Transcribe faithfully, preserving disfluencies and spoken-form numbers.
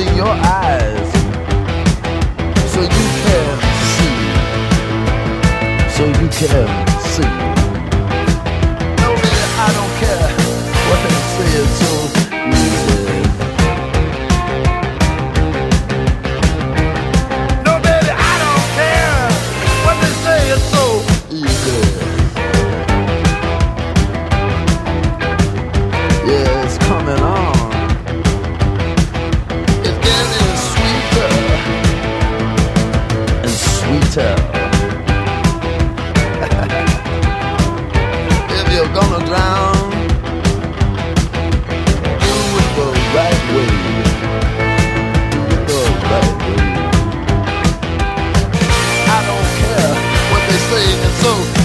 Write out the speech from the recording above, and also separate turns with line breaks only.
closing your eyes so you can see, so you can see. No, baby, I don't care what they say, it's so easy. No, baby, I don't care what they say, it's so easy. Yeah, it's coming on. It's getting sweeter and sweeter. If you're gonna drown, do it the right way. Do it the right way. I don't care what they say, it's so